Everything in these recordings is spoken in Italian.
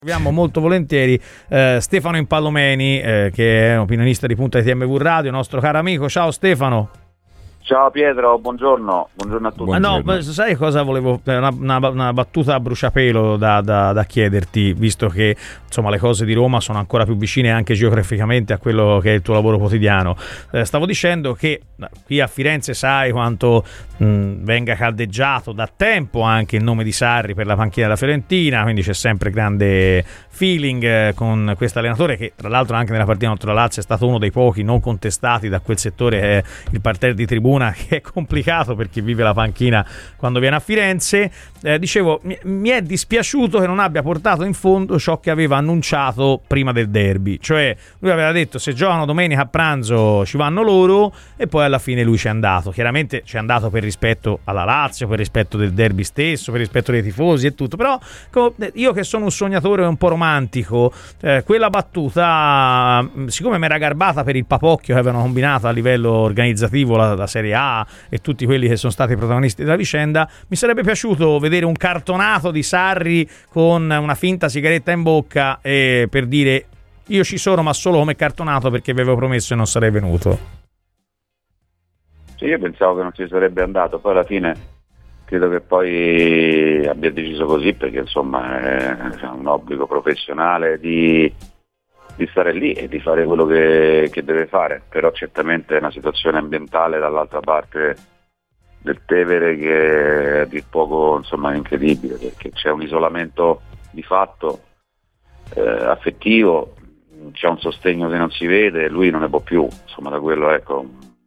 Abbiamo molto volentieri Stefano Impallomeni, che è opinionista di Punta ITMV Radio, nostro caro amico. Ciao Stefano. Ciao Pietro, buongiorno a tutti. No, sai cosa volevo? Una battuta a bruciapelo da chiederti, visto che insomma le cose di Roma sono ancora più vicine anche geograficamente a quello che è il tuo lavoro quotidiano. Stavo dicendo che qui a Firenze sai quanto venga caldeggiato da tempo anche il nome di Sarri per la panchina della Fiorentina, quindi c'è sempre grande feeling con questo allenatore, che tra l'altro anche nella partita contro la Lazio è stato uno dei pochi non contestati da quel settore, il parterre di tribuna, che è complicato per chi vive la panchina quando viene a Firenze. Dicevo, mi è dispiaciuto che non abbia portato in fondo ciò che aveva annunciato prima del derby, cioè lui aveva detto se giocano domenica a pranzo ci vanno loro, e poi alla fine lui ci è andato. Chiaramente ci è andato per rispetto alla Lazio, per rispetto del derby stesso, per rispetto dei tifosi e tutto, però io che sono un sognatore un po' romantico, quella battuta, siccome mi era garbata per il papocchio che avevano combinato a livello organizzativo la Serie A e tutti quelli che sono stati protagonisti della vicenda, mi sarebbe piaciuto vedere un cartonato di Sarri con una finta sigaretta in bocca e per dire io ci sono, ma solo come cartonato, perché vi avevo promesso e non sarei venuto. Sì, io pensavo che non ci sarebbe andato, poi alla fine credo che poi abbia deciso così perché insomma è un obbligo professionale di stare lì e di fare quello che deve fare, però certamente è una situazione ambientale dall'altra parte del Tevere che è a dir poco insomma incredibile, perché c'è un isolamento di fatto affettivo, c'è un sostegno che non si vede, lui non ne può più, insomma, da quello, ecco.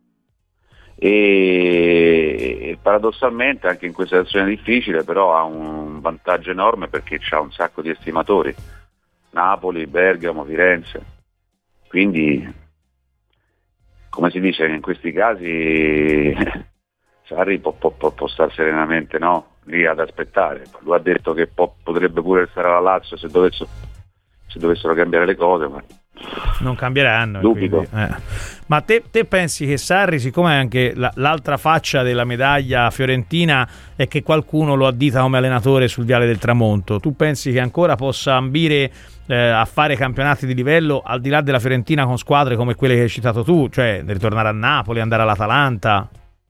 E paradossalmente anche in questa situazione difficile però ha un vantaggio enorme perché c'ha un sacco di estimatori: Napoli, Bergamo, Firenze, quindi come si dice in questi casi Sarri può stare serenamente lì ad aspettare. Lui ha detto che potrebbe pure stare alla Lazio se dovessero cambiare le cose, ma non cambieranno. Dubito. Ma te pensi che Sarri, siccome anche l'altra faccia della medaglia fiorentina è che qualcuno lo addita come allenatore sul Viale del Tramonto, tu pensi che ancora possa ambire a fare campionati di livello al di là della Fiorentina con squadre come quelle che hai citato tu, cioè ritornare a Napoli, andare all'Atalanta?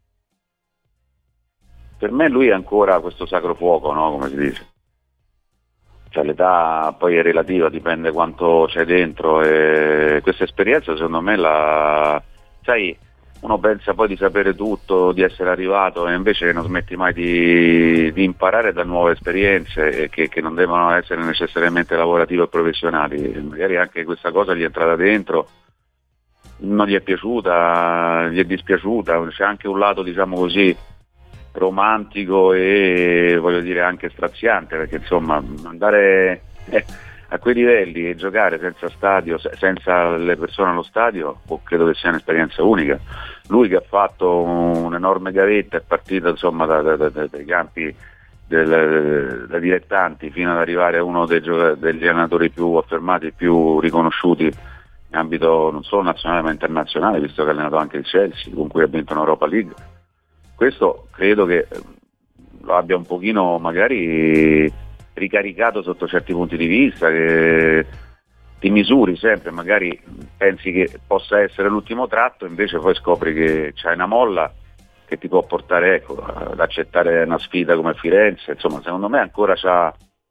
Per me lui ha ancora questo sacro fuoco, come si dice. Cioè, l'età poi è relativa, dipende quanto c'è dentro, e questa esperienza secondo me sai, uno pensa poi di sapere tutto, di essere arrivato, e invece non smetti mai di imparare da nuove esperienze che non devono essere necessariamente lavorative o professionali. Magari anche questa cosa gli è entrata dentro, non gli è piaciuta, gli è dispiaciuta, c'è anche un lato, diciamo così, romantico e voglio dire anche straziante, perché insomma andare a quei livelli e giocare senza stadio, senza le persone allo stadio, credo che sia un'esperienza unica. Lui che ha fatto un'enorme gavetta, è partito insomma dai campi da dilettanti fino ad arrivare a uno degli allenatori più affermati, più riconosciuti in ambito non solo nazionale ma internazionale, visto che ha allenato anche il Chelsea, con cui ha vinto un'Europa League. Questo credo che lo abbia un pochino magari ricaricato sotto certi punti di vista, che ti misuri sempre, magari pensi che possa essere l'ultimo tratto, invece poi scopri che c'hai una molla che ti può portare ad accettare una sfida come Firenze. Insomma, secondo me ancora c'ha.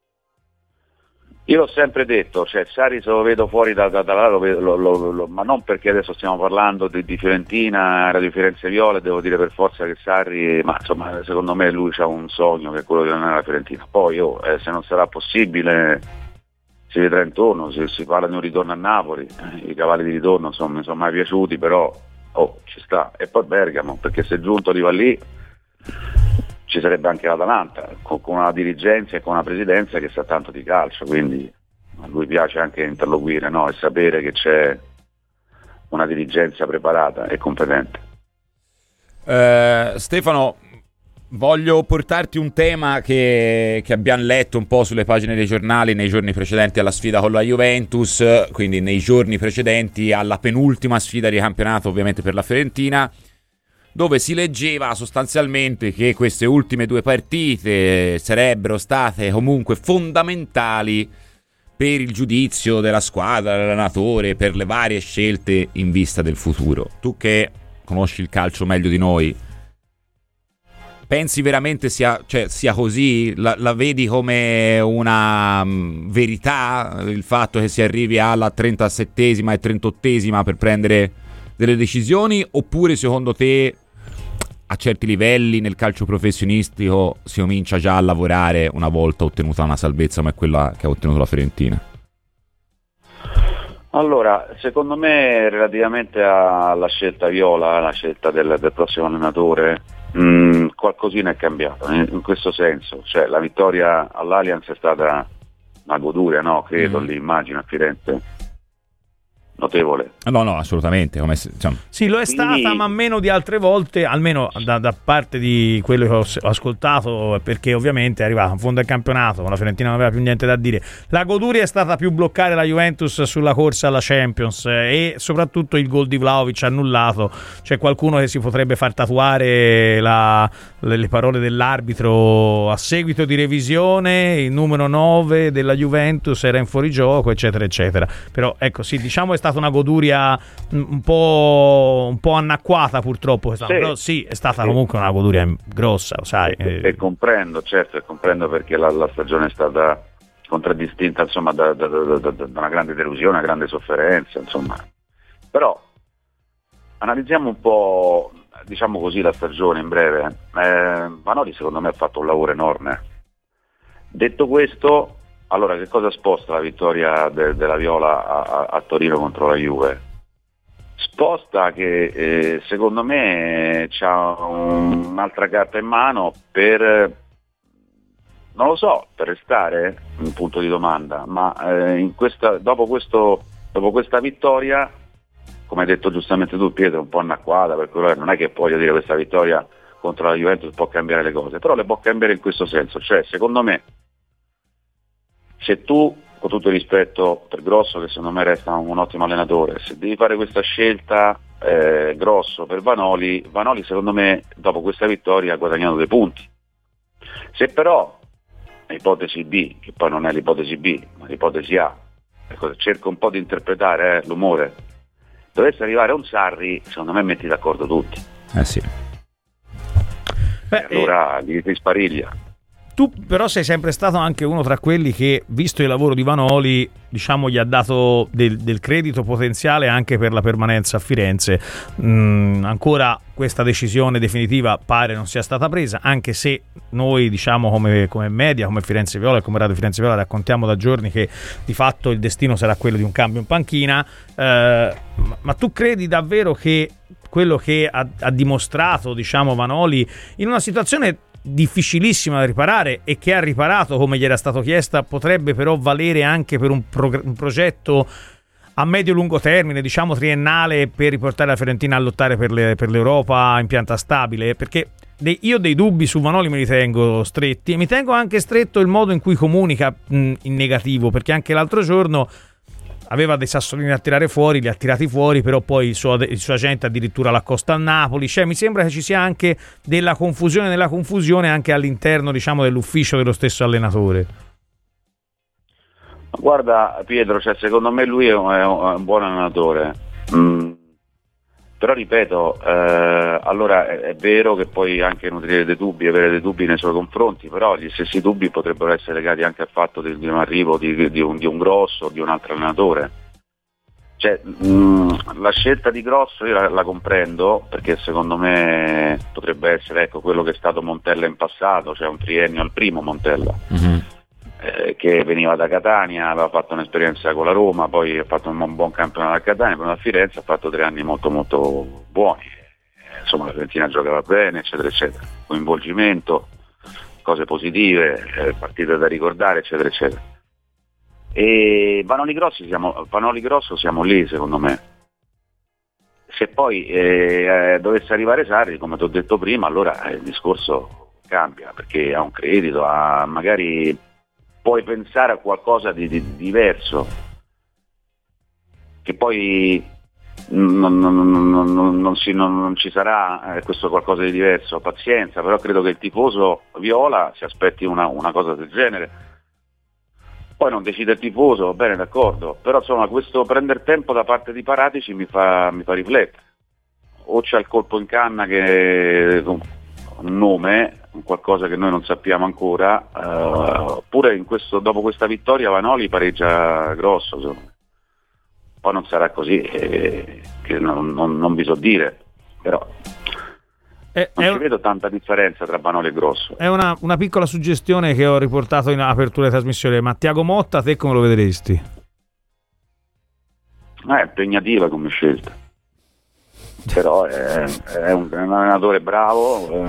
Io l'ho sempre detto, cioè Sarri se lo vedo fuori da là, ma non perché adesso stiamo parlando di Fiorentina, Radio Firenze Viola, devo dire per forza che Sarri, ma insomma secondo me lui ha un sogno che è quello di allenare la Fiorentina. Poi se non sarà possibile si vedrà intorno, si parla di un ritorno a Napoli, i cavalli di ritorno insomma mi sono mai piaciuti, però ci sta. E poi Bergamo, perché se giunto arriva lì ci sarebbe anche l'Atalanta, con una dirigenza e con una presidenza che sa tanto di calcio, quindi a lui piace anche interloquire, e sapere che c'è una dirigenza preparata e competente. Stefano, voglio portarti un tema che abbiamo letto un po' sulle pagine dei giornali nei giorni precedenti alla sfida con la Juventus, quindi nei giorni precedenti alla penultima sfida di campionato ovviamente per la Fiorentina, dove si leggeva sostanzialmente che queste ultime due partite sarebbero state comunque fondamentali per il giudizio della squadra, dell'allenatore, per le varie scelte in vista del futuro. Tu che conosci il calcio meglio di noi, pensi veramente sia così? La vedi come una verità il fatto che si arrivi alla 37esima e 38esima per prendere delle decisioni, oppure secondo te a certi livelli nel calcio professionistico si comincia già a lavorare una volta ottenuta una salvezza come quella che ha ottenuto la Fiorentina? Allora, secondo me relativamente alla scelta Viola, la scelta del prossimo allenatore, qualcosina è cambiato in questo senso, cioè la vittoria all'Allianz è stata una goduria, no? Credo, lì immagino a Firenze. Notevole. No, assolutamente. Sì, lo è stata, ma meno di altre volte, almeno da parte di quello che ho ascoltato, perché ovviamente è arrivato in fondo al campionato, la Fiorentina non aveva più niente da dire. La goduria è stata più bloccare la Juventus sulla corsa alla Champions e soprattutto il gol di Vlahovic annullato. C'è qualcuno che si potrebbe far tatuare le parole dell'arbitro: a seguito di revisione il numero 9 della Juventus era in fuorigioco, eccetera eccetera. Però ecco, sì, diciamo è stata una goduria un po' annacquata purtroppo, sì. Però sì, è stata comunque una goduria grossa, lo sai. E comprendo, certo, e comprendo perché la stagione è stata contraddistinta, insomma, da una grande delusione, una grande sofferenza, insomma. Però analizziamo un po', diciamo così, la stagione in breve. Vanoli secondo me ha fatto un lavoro enorme. Detto questo, allora che cosa sposta la vittoria della Viola a Torino contro la Juve? Sposta che secondo me c'ha un'altra carta in mano per, non lo so, per restare, un punto di domanda, ma dopo questa vittoria, come hai detto giustamente tu Pietro, un po' annacquata, perché non è che voglio dire questa vittoria contro la Juventus può cambiare le cose, però le può cambiare in questo senso, cioè secondo me se tu, con tutto il rispetto per Grosso, che secondo me resta un ottimo allenatore, se devi fare questa scelta Grosso per Vanoli secondo me dopo questa vittoria ha guadagnato 2 punti. Se però l'ipotesi B, che poi non è l'ipotesi B ma l'ipotesi A, cerco un po' di interpretare l'umore, dovesse arrivare un Sarri, secondo me metti d'accordo tutti. Sì. Allora gli rispariglia. Tu però sei sempre stato anche uno tra quelli che, visto il lavoro di Vanoli, diciamo gli ha dato del credito potenziale anche per la permanenza a Firenze. Ancora questa decisione definitiva pare non sia stata presa, anche se noi diciamo come media, come Firenze Viola e come Radio Firenze Viola raccontiamo da giorni che di fatto il destino sarà quello di un cambio in panchina, ma tu credi davvero che quello che ha dimostrato, diciamo, Vanoli in una situazione difficilissima da riparare e che ha riparato come gli era stato chiesta, potrebbe però valere anche per un progetto a medio-lungo termine, diciamo triennale, per riportare la Fiorentina a lottare per l'Europa in pianta stabile? Perché io dei dubbi su Vanoli me li tengo stretti, e mi tengo anche stretto il modo in cui comunica in negativo, perché anche l'altro giorno aveva dei sassolini da tirare fuori, li ha tirati fuori, però poi il suo agente addirittura l'accosta al Napoli. Cioè mi sembra che ci sia anche della confusione nella confusione anche all'interno, diciamo, dell'ufficio dello stesso allenatore. Guarda Pietro, cioè, secondo me lui è un buon allenatore, però ripeto, allora è vero che puoi anche nutrire dei dubbi, avere dei dubbi nei suoi confronti, però gli stessi dubbi potrebbero essere legati anche al fatto di un arrivo di un Grosso o di un altro allenatore. Cioè, la scelta di Grosso io la comprendo, perché secondo me potrebbe essere, ecco, quello che è stato Montella in passato, cioè un triennio al primo Montella. Che veniva da Catania, aveva fatto un'esperienza con la Roma, poi ha fatto un buon campionato a Catania, poi a Firenze ha fatto 3 anni molto molto buoni, insomma la Fiorentina giocava bene, eccetera eccetera, coinvolgimento, cose positive, partite da ricordare, eccetera eccetera. E Vanoli Grosso siamo lì, secondo me. Se poi dovesse arrivare Sarri, come ti ho detto prima, allora il discorso cambia, perché ha un credito, magari puoi pensare a qualcosa di diverso, che poi non ci sarà questo qualcosa di diverso, pazienza, però credo che il tifoso viola si aspetti una cosa del genere. Poi non decide il tifoso, va bene, d'accordo, però insomma questo prendere tempo da parte di Paratici mi fa riflettere. O c'è il colpo in canna che un nome, qualcosa che noi non sappiamo ancora, oppure dopo questa vittoria Vanoli pareggia grosso, insomma. Poi non sarà così, che non vi so dire, però non ci vedo tanta differenza tra Vanoli e Grosso. È una piccola suggestione che ho riportato in apertura di trasmissione, ma Thiago Motta te come lo vedresti? È impegnativa come scelta, però è un allenatore bravo,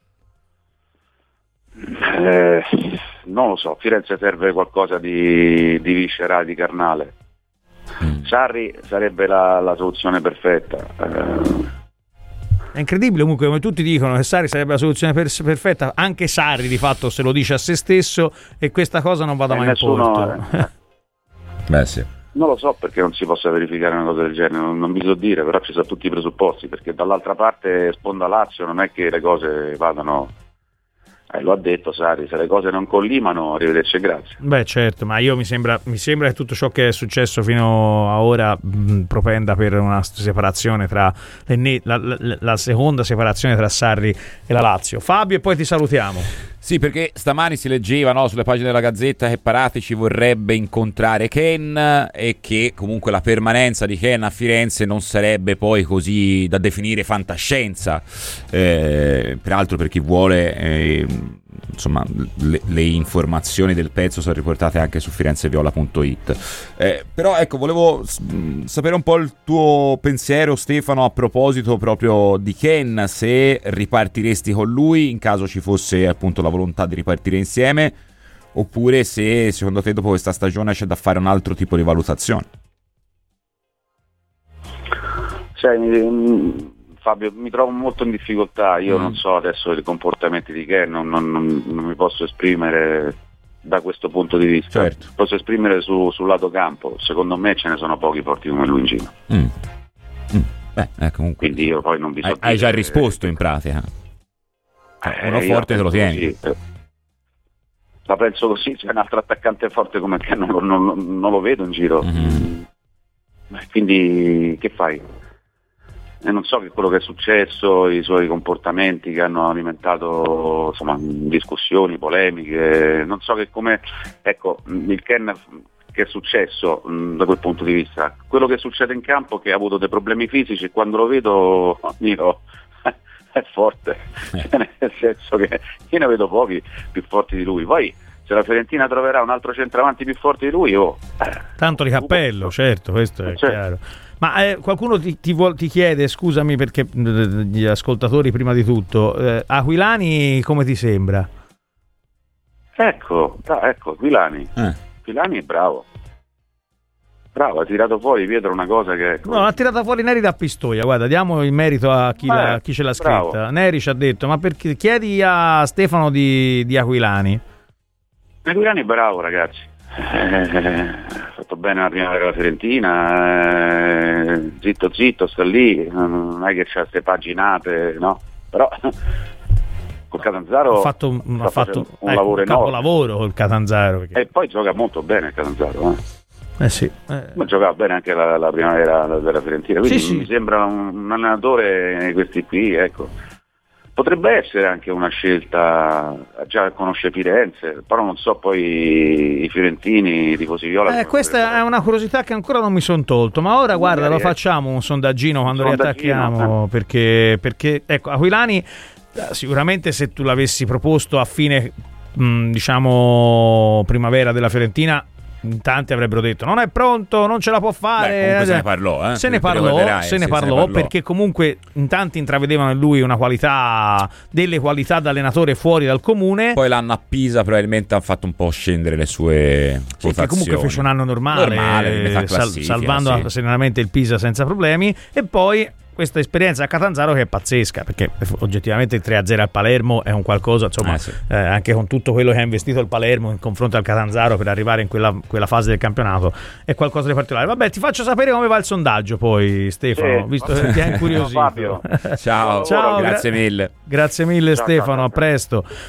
non lo so, Firenze serve qualcosa di viscerale, di carnale. Sarri sarebbe la soluzione perfetta. È incredibile comunque come tutti dicono che Sarri sarebbe la soluzione perfetta, anche Sarri di fatto se lo dice a se stesso e questa cosa non vada mai in porto. Beh sì. Non lo so perché non si possa verificare una cosa del genere, non vi so dire, però ci sono tutti i presupposti, perché dall'altra parte sponda Lazio non è che le cose vadano... lo ha detto Sarri, se le cose non collimano, arrivederci e grazie. Beh certo, ma mi sembra che tutto ciò che è successo fino a ora propenda per una separazione tra la seconda separazione tra Sarri e la Lazio. Fabio, e poi ti salutiamo. Sì, perché stamani si leggeva sulle pagine della Gazzetta che Paratici vorrebbe incontrare Ken e che comunque la permanenza di Ken a Firenze non sarebbe poi così da definire fantascienza, peraltro per chi vuole insomma le informazioni del pezzo sono riportate anche su firenzeviola.it. Però ecco, volevo sapere un po' il tuo pensiero, Stefano, a proposito proprio di Ken, se ripartiresti con lui in caso ci fosse appunto la volontà di ripartire insieme, oppure se secondo te dopo questa stagione c'è da fare un altro tipo di valutazione. Fabio, mi trovo molto in difficoltà, io non so adesso i comportamenti di Ken, non mi posso esprimere da questo punto di vista, certo. Posso esprimere sul lato campo, secondo me ce ne sono pochi forti come lui in giro. Beh, comunque quindi io poi non vi so hai già risposto in pratica. Uno forte te lo tieni. La penso così, c'è un altro attaccante forte come Ken, non lo vedo in giro. Quindi che fai? E non so che quello che è successo, i suoi comportamenti che hanno alimentato insomma discussioni, polemiche, non so che come, ecco, il Ken che è successo da quel punto di vista, quello che succede in campo che ha avuto dei problemi fisici e quando lo vedo io è forte, nel senso che io ne vedo pochi più forti di lui, poi se la Fiorentina troverà un altro centravanti più forte di lui tanto di cappello, certo, questo è chiaro. Ma qualcuno ti chiede, scusami perché gli ascoltatori prima di tutto, Aquilani come ti sembra? Ecco, Aquilani è bravo, ha tirato fuori Pietro una cosa che... No, l'ha tirata fuori Neri da Pistoia, guarda, diamo il merito a chi ce l'ha scritta. Bravo. Neri ci ha detto, ma perché chiedi a Stefano di Aquilani? Aquilani è bravo, ragazzi. Ha fatto bene la prima della Fiorentina, zitto sta lì, non è che c'ha queste paginate, no? Però col Catanzaro ha fatto un lavoro enorme, capolavoro col Catanzaro e poi gioca molto bene il Catanzaro, sì. Ma giocava bene anche la primavera della Fiorentina, quindi sì. Mi sembra un allenatore questi qui, ecco. Potrebbe essere anche una scelta, già conosce Firenze, però non so poi i fiorentini, i tifosi viola. Questa è una curiosità che ancora non mi sono tolto, ma ora guarda, lo facciamo un sondaggino quando riattacchiamo, perché ecco, Aquilani sicuramente se tu l'avessi proposto a fine diciamo primavera della Fiorentina, in tanti avrebbero detto non è pronto, non ce la può fare. Se ne parlò, se ne parlò perché comunque in tanti intravedevano in lui delle qualità da allenatore fuori dal comune. Poi l'anno a Pisa probabilmente ha fatto un po' scendere le sue votazioni. Che comunque fece un anno normale metà salvando serenamente il Pisa senza problemi, e poi questa esperienza a Catanzaro che è pazzesca, perché oggettivamente il 3-0 al Palermo è un qualcosa, insomma, anche con tutto quello che ha investito il Palermo in confronto al Catanzaro per arrivare in quella fase del campionato è qualcosa di particolare. Vabbè, ti faccio sapere come va il sondaggio poi, Stefano, visto che ti è incuriosito. Ciao, grazie mille. Grazie mille, Stefano, a presto.